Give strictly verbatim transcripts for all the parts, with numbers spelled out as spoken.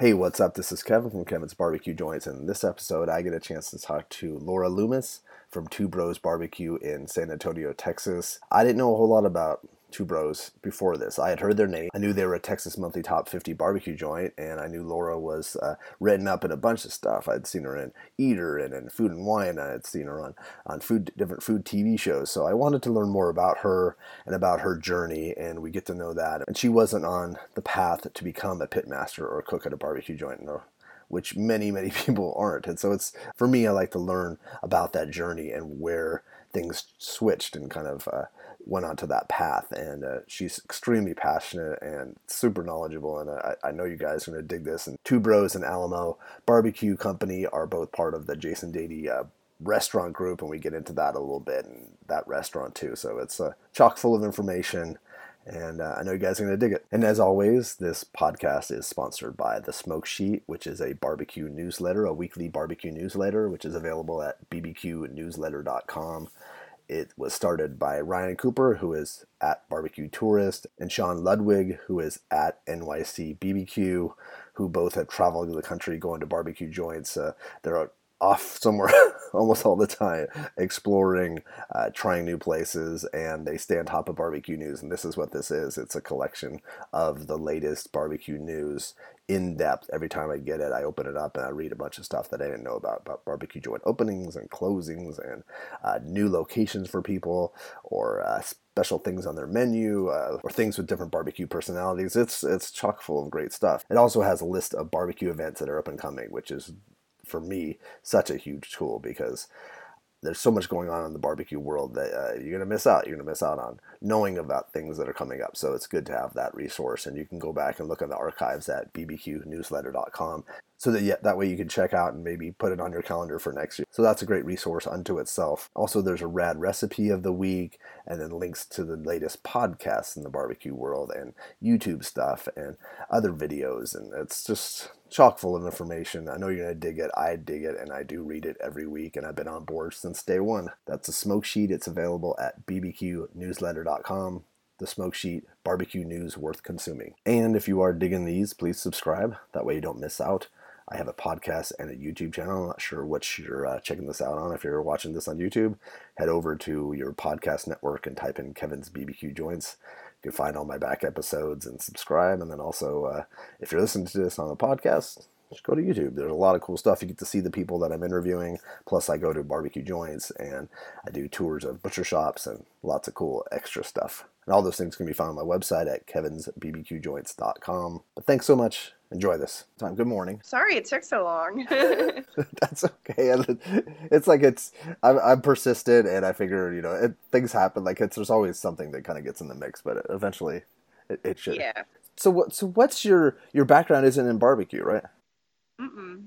Hey, what's up? This is Kevin from Kevin's Barbecue Joints, and in this episode I get a chance to talk to Laura Loomis from Two Bros Barbecue in San Antonio, Texas. I didn't know a whole lot about Two Bros before this. I had heard their name. I knew they were a Texas Monthly Top fifty barbecue joint, and I knew Laura was uh, written up in a bunch of stuff. I'd seen her in Eater and in Food and Wine. I had seen her on, on food different food T V shows, so I wanted to learn more about her and about her journey, and we get to know that. And she wasn't on the path to become a pitmaster or a cook at a barbecue joint, no, which many, many people aren't. And so it's, for me, I like to learn about that journey and where things switched and kind of uh, went onto that path. And uh, she's extremely passionate and super knowledgeable, and I, I know you guys are going to dig this. And Two Bros and Alamo Barbecue Company are both part of the Jason Dady uh, restaurant group, and we get into that a little bit, and that restaurant too. So it's uh, chock full of information, and uh, I know you guys are going to dig it. And as always, this podcast is sponsored by The Smoke Sheet, which is a barbecue newsletter, a weekly barbecue newsletter, which is available at b b q newsletter dot com. It was started by Ryan Cooper, who is at Barbecue Tourist, and Sean Ludwig, who is at N Y C B B Q, who both have traveled the country going to barbecue joints. Uh, they're off somewhere almost all the time, exploring, uh, trying new places, and they stay on top of barbecue news. And this is what this is. It's a collection of the latest barbecue news in depth. Every time I get it, I open it up and I read a bunch of stuff that I didn't know about, about barbecue joint openings and closings and uh, new locations for people, or uh, special things on their menu, uh, or things with different barbecue personalities. It's, it's chock full of great stuff. It also has a list of barbecue events that are up and coming, which is, for me, such a huge tool, because there's so much going on in the barbecue world that uh, you're going to miss out. You're going to miss out on knowing about things that are coming up. So it's good to have that resource, and you can go back and look at the archives at b b q newsletter dot com, so that yeah, that way you can check out and maybe put it on your calendar for next year. So that's a great resource unto itself. Also, there's a rad recipe of the week, and then links to the latest podcasts in the barbecue world, and YouTube stuff, and other videos, and it's just chock full of information. I know you're going to dig it. I dig it, and I do read it every week, and I've been on board since day one. That's a Smoke Sheet. It's available at b b q newsletter dot com. The Smoke Sheet, barbecue news worth consuming. And if you are digging these, please subscribe. That way you don't miss out. I have a podcast and a YouTube channel. I'm not sure which you're uh, checking this out on. If you're watching this on YouTube, head over to your podcast network and type in Kevin's B B Q Joints. You can find all my back episodes and subscribe. And then also, uh, if you're listening to this on a podcast, just go to YouTube. There's a lot of cool stuff. You get to see the people that I'm interviewing. Plus, I go to barbecue joints, and I do tours of butcher shops, and lots of cool extra stuff. And all those things can be found on my website at kevins b b q joints dot com. But thanks so much. Enjoy this time. Good morning. Sorry it took so long. That's okay. It's like it's I'm, I'm persistent, and I figure, you know, it, things happen. Like it's there's always something that kind of gets in the mix, but eventually it, it should. Yeah. So what? So what's your your background? Isn't in barbecue, right? Mm-mm.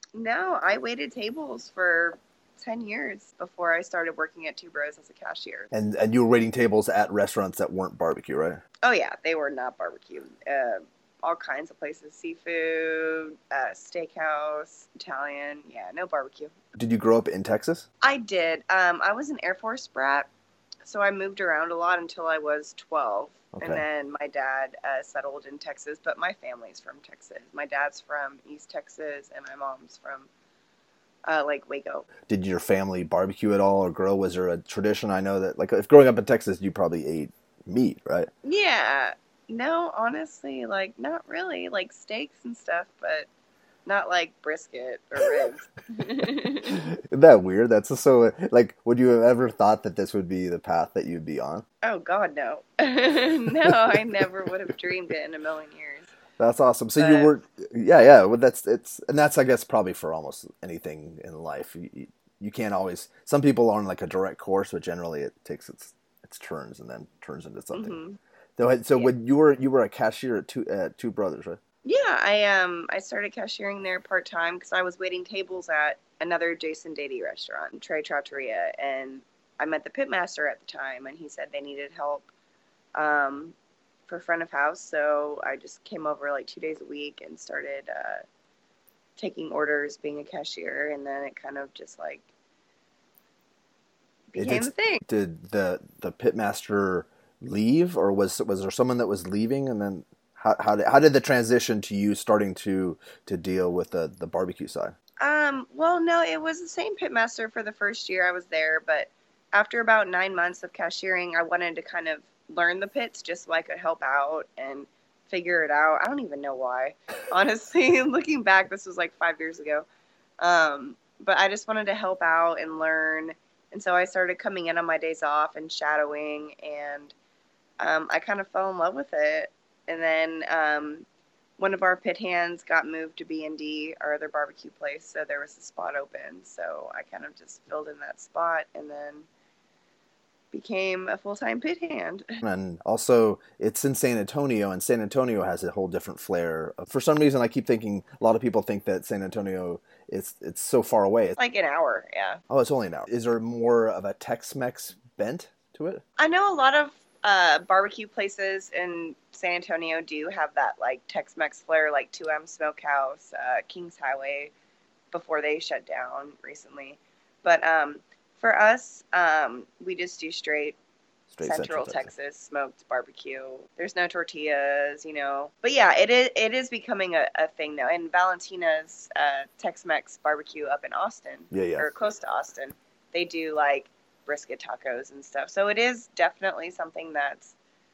No, I waited tables for ten years before I started working at Two Bros as a cashier. And and you were waiting tables at restaurants that weren't barbecue, right? Oh yeah, they were not barbecue. Uh, all kinds of places, seafood, uh, steakhouse, Italian. Yeah, no barbecue. Did you grow up in Texas? I did. Um, I was an Air Force brat, so I moved around a lot until I was twelve. Okay. And then my dad uh, settled in Texas, but my family's from Texas. My dad's from East Texas, and my mom's from uh, like Waco. Did your family barbecue at all or grow? Was there a tradition? I know that, like, if growing up in Texas, you probably ate meat, right? Yeah. No, honestly, like, not really. Like, steaks and stuff, but not like brisket or ribs. Isn't that weird? That's so, like, would you have ever thought that this would be the path that you'd be on? Oh, God, no. No, I never would have dreamed it in a million years. That's awesome. So but, you were, yeah, yeah. Well, that's, it's, and that's, I guess, probably for almost anything in life. You, you, you can't always, some people are on like a direct course, but generally it takes its, its turns and then turns into something. Mm-hmm. So, so yeah. when you were, you were a cashier at Two, at Two Brothers, right? Yeah, I um I started cashiering there part time because I was waiting tables at another Jason Dady restaurant, Trey Trattoria, and I met the pitmaster at the time, and he said they needed help um, for front of house, so I just came over like two days a week and started uh, taking orders, being a cashier, and then it kind of just like became a thing. Did the the pitmaster leave, or was was there someone that was leaving, and then How how did, how did the transition to you starting to to deal with the the barbecue side? Um, well, no, it was the same pitmaster for the first year I was there, but after about nine months of cashiering, I wanted to kind of learn the pits just so I could help out and figure it out. I don't even know why. Honestly, looking back, this was like five years ago. Um, but I just wanted to help out and learn. And so I started coming in on my days off and shadowing, and um, I kind of fell in love with it. And then um, one of our pit hands got moved to B and D, our other barbecue place, so there was a spot open. So I kind of just filled in that spot and then became a full-time pit hand. And also, it's in San Antonio, and San Antonio has a whole different flair. For some reason, I keep thinking a lot of people think that San Antonio is it's so far away. Like an hour, yeah. Oh, it's only an hour. Is there more of a Tex-Mex bent to it? I know a lot of uh, barbecue places in San Antonio do have that like Tex-Mex flair, like two M Smokehouse, uh, Kings Highway, before they shut down recently. But um, for us, um, we just do straight, Straight Central, Central Texas. Texas. smoked barbecue. There's no tortillas, you know. But yeah, it is it is becoming a, a thing now. And Valentina's uh, Tex-Mex barbecue up in Austin, Yeah, yeah. or close to Austin, they do like brisket tacos and stuff. So it is definitely something that's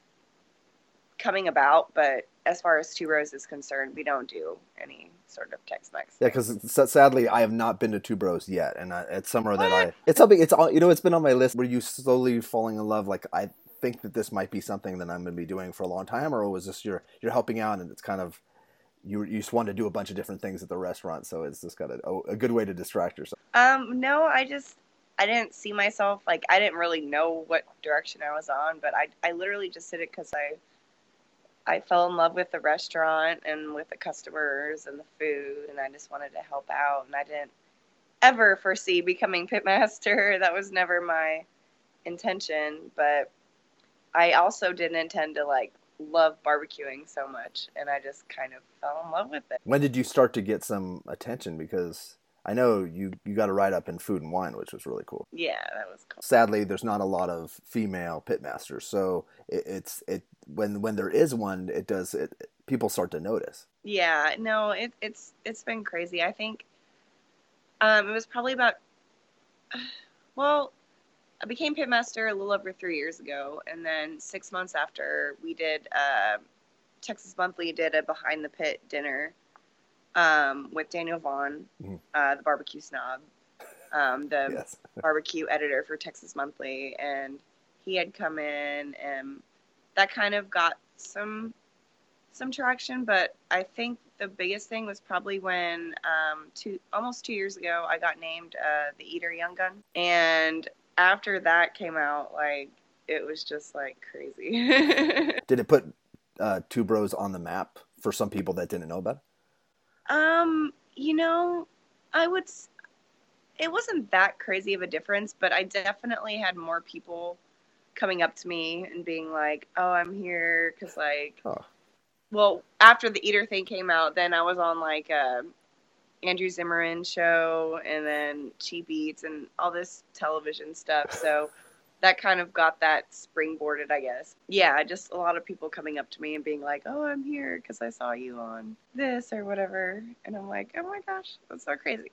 coming about. But as far as Two Bros is concerned, we don't do any sort of Tex-Mex. Yeah, because sadly, I have not been to Two Bros yet, and I, it's somewhere that What? I. It's something. It's all you know. It's been on my list. Were you slowly falling in love? Like I think that this might be something that I'm going to be doing for a long time, or was this you're you're helping out and it's kind of you you just want to do a bunch of different things at the restaurant, so it's just got a, a good way to distract yourself. Um, no, I just I didn't see myself like I didn't really know what direction I was on, but I I literally just did it because I I fell in love with the restaurant and with the customers and the food, and I just wanted to help out, and I didn't ever foresee becoming pitmaster. That was never my intention, but I also didn't intend to like love barbecuing so much, and I just kind of fell in love with it. When did you start to get some attention? Because I know you, you got a write-up in Food and Wine, which was really cool. Yeah, that was cool. Sadly, there's not a lot of female pitmasters, so it, it's it when when there is one, it does it. People start to notice. Yeah, no, it, it's it's been crazy. I think um, it was probably about well, I became pitmaster a little over three years ago, and then six months after, we did uh, Texas Monthly did a behind the pit dinner. Um, with Daniel Vaughn, Mhm. uh, the barbecue snob, um, the Yes. barbecue editor for Texas Monthly, and he had come in, and that kind of got some some traction. But I think the biggest thing was probably when um, two almost two years ago I got named uh, the Eater Young Gun, and after that came out, like it was just like crazy. Did it put uh, Two Bros on the map for some people that didn't know about it? Um, you know, I would, s- it wasn't that crazy of a difference, but I definitely had more people coming up to me and being like, oh, I'm here because, like, Oh. well, after the Eater thing came out, then I was on, like, a Andrew Zimmern show and then Cheap Eats and all this television stuff. So that kind of got that springboarded, I guess. Yeah, just a lot of people coming up to me and being like, oh, I'm here because I saw you on this or whatever. And I'm like, oh my gosh, that's so crazy.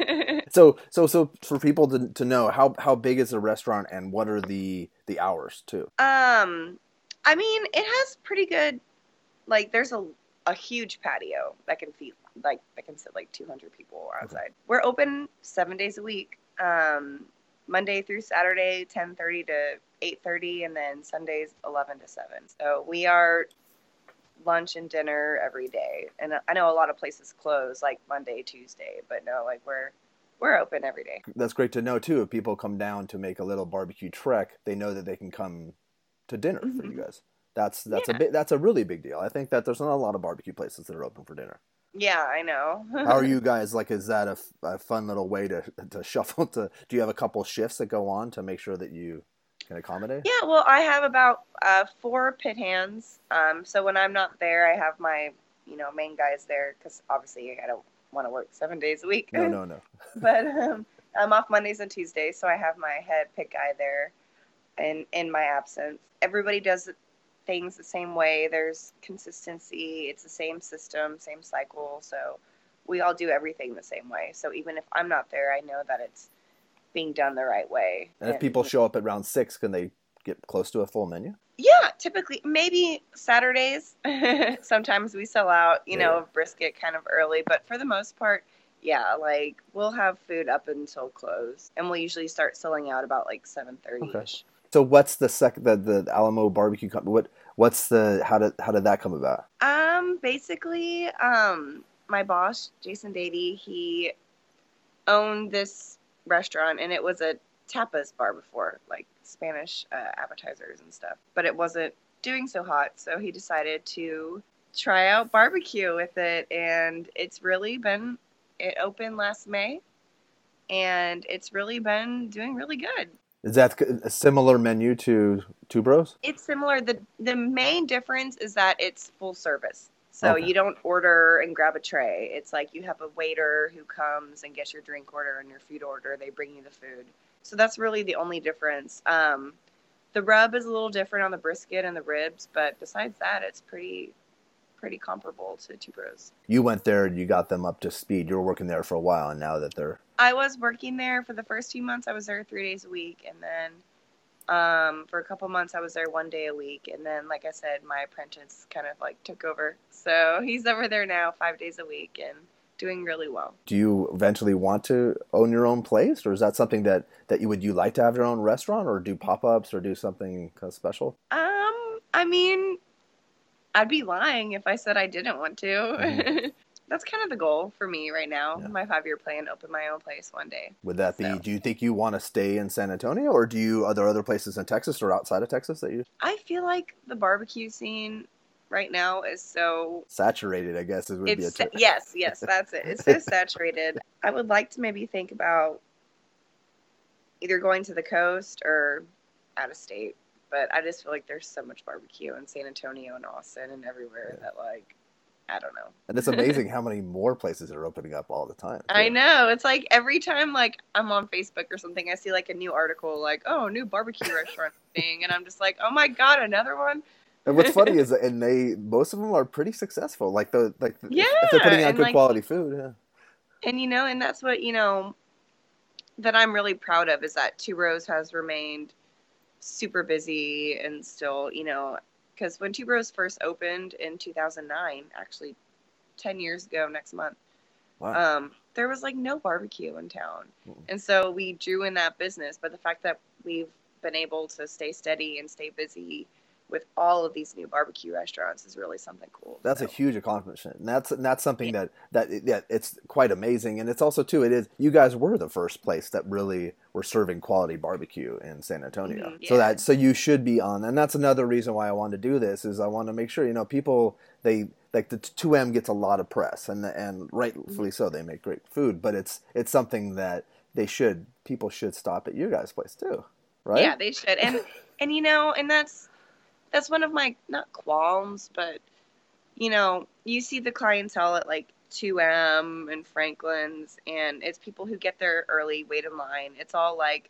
So so so for people to to know how how big is the restaurant and what are the the hours too? um, I mean, it has pretty good, like, there's a, a huge patio that can feed, like, that can sit like two hundred people outside. Okay. We're open seven days a week. Um, Monday through Saturday, ten thirty to eight thirty, and then Sundays, eleven to seven. So we are lunch and dinner every day. And I know a lot of places close like Monday, Tuesday, but no, like we're we're open every day. That's great to know too. If people come down to make a little barbecue trek, they know that they can come to dinner mm-hmm. for you guys. That's that's yeah. a bit that's a really big deal. I think that there's not a lot of barbecue places that are open for dinner. Yeah, I know. How are you guys? Like, is that a, a fun little way to to shuffle? To do you have a couple shifts that go on to make sure that you can accommodate? Yeah, well, I have about uh, four pit hands. Um, so when I'm not there, I have my you know main guys there because obviously I don't want to work seven days a week. No, no, no. But um, I'm off Mondays and Tuesdays, so I have my head pit guy there, in in my absence. Everybody does things the same way. There's consistency. It's the same system, same cycle. So we all do everything the same way. So even if I'm not there, I know that it's being done the right way. And if people show up at round six, can they get close to a full menu? Yeah, typically, maybe Saturdays. Sometimes we sell out, you Yeah. know, of brisket kind of early. But for the most part, yeah, like we'll have food up until close. And we'll usually start selling out about like seven thirty-ish. Okay. So what's the sec the, the Alamo barbecue company? What what's the how did how did that come about? Um, basically, um, my boss, Jason Dady, he owned this restaurant, and it was a tapas bar before, like Spanish uh, appetizers and stuff. But it wasn't doing so hot, so he decided to try out barbecue with it, and it's really been. It opened last May, and it's really been doing really good. Is that a similar menu to Two Bros? It's similar. The the main difference is that it's full service. So Okay. you don't order and grab a tray. It's like you have a waiter who comes and gets your drink order and your food order. They bring you the food. So that's really the only difference. Um, the rub is a little different on the brisket and the ribs, but besides that, it's pretty pretty comparable to Two Bros. You went there and you got them up to speed. You were working there for a while, and now that they're I was working there for the first few months. I was there three days a week, and then um, for a couple months I was there one day a week. And then, like I said, my apprentice kind of like took over. So he's over there now five days a week and doing really well. do you eventually want to own your own place, or is that something that, that you would you like to have your own restaurant, or do pop-ups, or do something kind of special? Um, I mean, I'd be lying if I said I didn't want to. Mhm. That's kind of the goal for me right now. Yeah. My five-year plan, open my own place one day. Would that be? So. Do you think you want to stay in San Antonio, or do you are there other places in Texas or outside of Texas that you I feel like the barbecue scene right now is so saturated? I guess is would be a it's term. yes, yes, that's it. It's so saturated. I would like to maybe think about either going to the coast or out of state. But I just feel like there's so much barbecue in San Antonio and Austin and everywhere Yeah. that, like, I don't know. And it's amazing how many more places are opening up all the time. too. I know. It's like every time, like, I'm on Facebook or something, I see, like, a new article, like, oh, new barbecue restaurant thing. And I'm just like, oh, my God, another one? And what's funny is that, and they most of them are pretty successful. Like the like the, Yeah, if they're putting out and, good like- quality food. Yeah. And, you know, and that's what, you know, that I'm really proud of is that Two Bros has remained super busy and still, you know, because when Two Bros first opened in two thousand nine, actually ten years ago next month, Wow. um, there was like no barbecue in town. Mm. And so we drew in that business. But the fact that we've been able to stay steady and stay busy with all of these new barbecue restaurants is really something cool. That's so. a huge accomplishment, and that's and that's something that that yeah, it's quite amazing. And it's also too, it is you guys were the first place that really were serving quality barbecue in San Antonio. Mhm, So yeah. that so you should be on, and that's another reason why I wanted to do this is I want to make sure you know people they like the two M gets a lot of press, and and rightfully Mm-hmm. so. They make great food, but it's it's something that they should people should stop at your guys' place too, right? Yeah, they should. And and you know, and that's that's one of my not qualms, but you know, you see the clientele at like two M and Franklin's, and it's people who get there early, wait in line. It's all like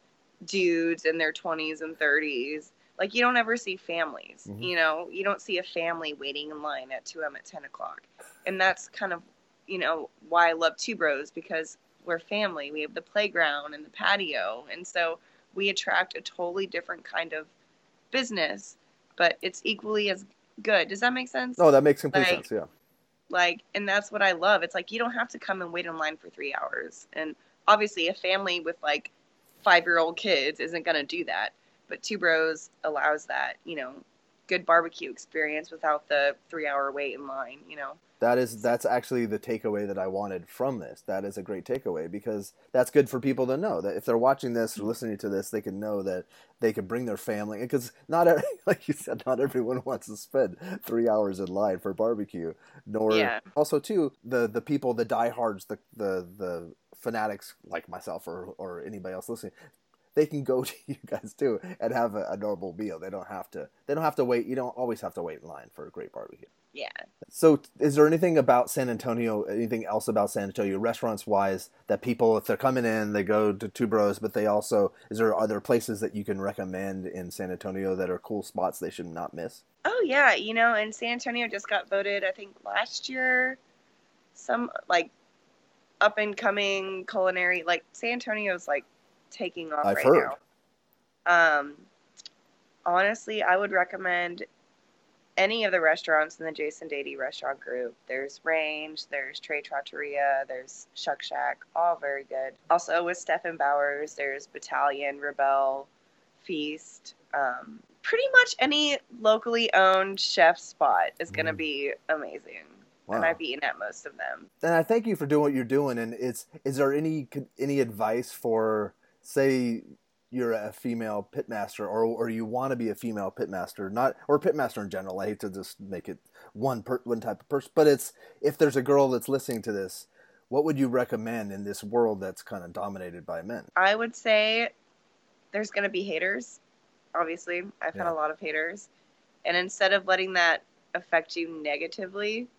dudes in their twenties and thirties. Like you don't ever see families. Mhm. You know, you don't see a family waiting in line at two M at ten o'clock. And that's kind of, you know, why I love Two Bros, because we're family. We have the playground and the patio, and so we attract a totally different kind of business, but it's equally as good. Does that make sense? Oh, that makes complete Like- sense. Yeah. Like, and that's what I love. It's like you don't have to come and wait in line for three hours. And obviously, a family with like five-year-old kids isn't going to do that. But Two Bros allows that, you know, good barbecue experience without the three-hour wait in line, you know. That is that's actually the takeaway that I wanted from this. That is a great takeaway because that's good for people to know that if they're watching this or listening to this, they can know that they can bring their family. Because not every, like you said, not everyone wants to spend three hours in line for barbecue. Nor Yeah. also too the the people, the diehards, the the the fanatics like myself or or anybody else listening. They can go to you guys too and have a, a normal meal. They don't have to. They don't have to wait. You don't always have to wait in line for a great barbecue. Yeah. So, is there anything about San Antonio, anything else about San Antonio, restaurants wise, that people, if they're coming in, they go to Two Bros, but they also, is there other places that you can recommend in San Antonio that are cool spots they should not miss? Oh yeah, you know, and San Antonio just got voted, I think last year, some like up and coming culinary. Like San Antonio's like taking off I've right heard. now. Um, honestly, I would recommend any of the restaurants in the Jason Dady restaurant group. There's Range, there's Trey Trattoria, there's Shuck Shack, all very good. Also with Stephen Bowers, there's Battalion, Rebel, Feast. Um, pretty much any locally owned chef spot is going to Mm. be amazing. Wow. And I've eaten at most of them. And I thank you for doing what you're doing. And it's, is there any any advice for, say, you're a female pitmaster, or or you want to be a female pitmaster, not or pitmaster in general. I hate to just make it one per, one type of person, but it's, if there's a girl that's listening to this, what would you recommend in this world that's kind of dominated by men? I would say there's going to be haters. Obviously, I've had Yeah. a lot of haters. And instead of letting that affect you negatively,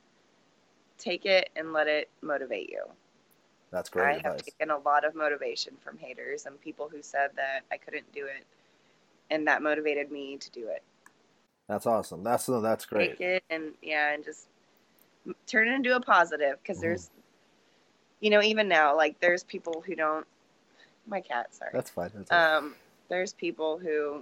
take it and let it motivate you. That's great I advice. have taken a lot of motivation from haters and people who said that I couldn't do it. And that motivated me to do it. That's awesome. That's no, that's great. Take it and, yeah, and just turn it into a positive. Because Mhm. there's, you know, even now, like, there's people who don't, my cat, sorry. That's fine. That's fine. Um, there's people who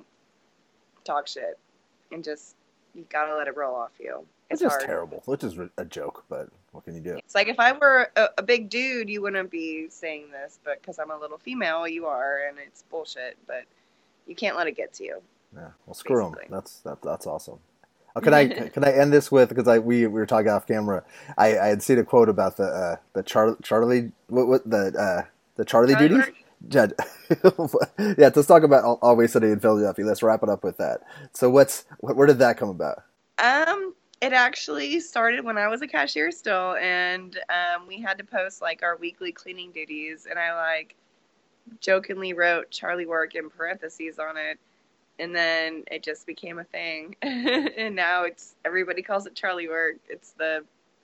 talk shit and just, you gotta let it roll off you. It's It's just hard. terrible, which is a joke, but what can you do? It's like if I were a, a big dude, you wouldn't be saying this, but because I'm a little female, you are, and it's bullshit. But you can't let it get to you. Yeah, well, screw them. Basically. That's that, that's awesome. Oh, can I can I end this with, because I we, we were talking off camera. I, I had seen a quote about the uh, the Char, Charlie what what the uh, the Charlie, Charlie duties. Work? Jed, yeah. Let's talk about Al- Always Sunny in Philadelphia. Let's wrap it up with that. So, what's where did that come about? Um, it actually started when I was a cashier still, and um, we had to post like our weekly cleaning duties, and I like jokingly wrote Charlie Work in parentheses on it, and then it just became a thing, and now it's everybody calls it Charlie Work. It's the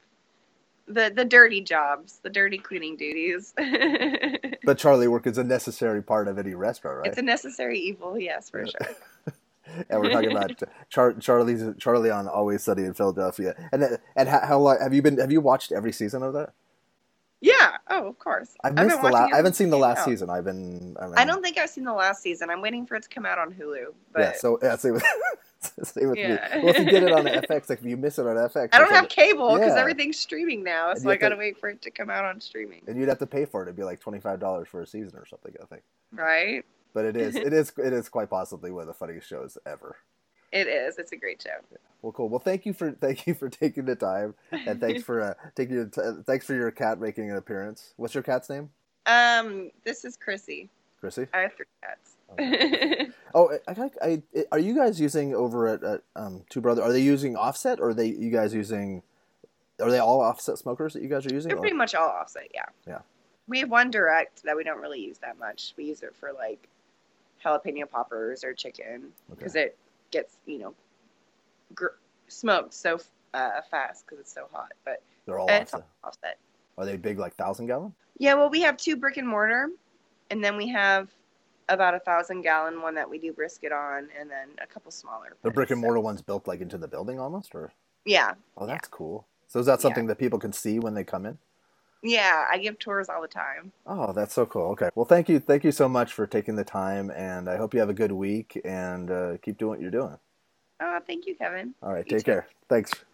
the the dirty jobs, the dirty cleaning duties. But Charlie work is a necessary part of any restaurant, right? It's a necessary evil, yes, for Yeah. sure. And we're talking about Char- Charlie's Charlie on Always Sunny in Philadelphia. And and how, how long have you been? Have you watched every season of that? Yeah. Oh, of course. I've I've missed been the last. watching I haven't seen the everything last out. season. I've been. I, mean, I don't think I've seen the last season. I'm waiting for it to come out on Hulu. But Yeah. So yeah. Same with, same with Yeah. me. Well, if you get it on F X, like if you miss it on F X, I don't it's have like- cable because Yeah. everything's streaming now, And so you I have gotta to- wait for it to come out on streaming. and you'd have to pay for it. It'd be like twenty five dollars for a season or something. I think. Right? But it is. It is. It is quite possibly one of the funniest shows ever. It is. It's a great show. Well, cool. Well, thank you for thank you for taking the time, and thanks for uh, taking your t- thanks for your cat making an appearance. What's your cat's name? Um, this is Chrissy. Chrissy. I have three cats. Okay. Oh, I, I, I, are you guys using over at, at um, Two Brother? Are they using offset, or are they you guys using? Are they all offset smokers that you guys are using? They're or- pretty much all offset, yeah. Yeah. We have one direct that we don't really use that much. We use it for like jalapeno poppers or chicken because Okay. it gets, you know, gr- smoked so uh, fast because it's so hot. But They're all it's offset. all offset. Are they big, like thousand gallon? Yeah, well, we have two brick and mortar, and then we have about a thousand gallon one that we do brisket on, and then a couple smaller. The brick and pits, mortar so- ones built like into the building almost, or Yeah, oh, that's cool. So is that something that people can see when they come in? yeah. I give tours all the time. Oh, that's so cool. Okay, well, thank you, thank you so much for taking the time, and I hope you have a good week and uh, keep doing what you're doing. Oh, thank you, Kevin. All right, You take too. care. Thanks.